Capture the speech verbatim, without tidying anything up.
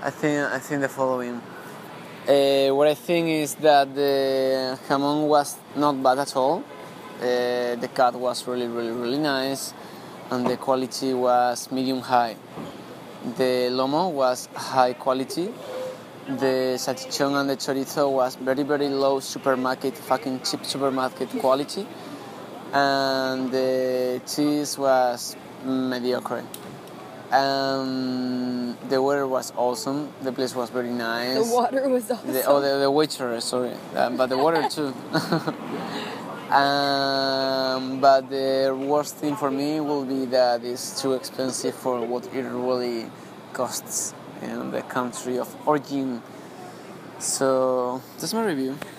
I think I think the following. Uh, what I think is that the jamón was not bad at all. Uh, the cut was really, really, really nice, and the quality was medium high. The lomo was high quality. The salchichón and the chorizo was very, very low supermarket, fucking cheap supermarket quality, and the cheese was mediocre. Um, the weather was awesome. The place was very nice. The water was awesome. The, oh, the, the waiter, sorry, uh, but the water too. um, but the worst thing for me will be that it's too expensive for what it really costs in the country of origin. So that's my review.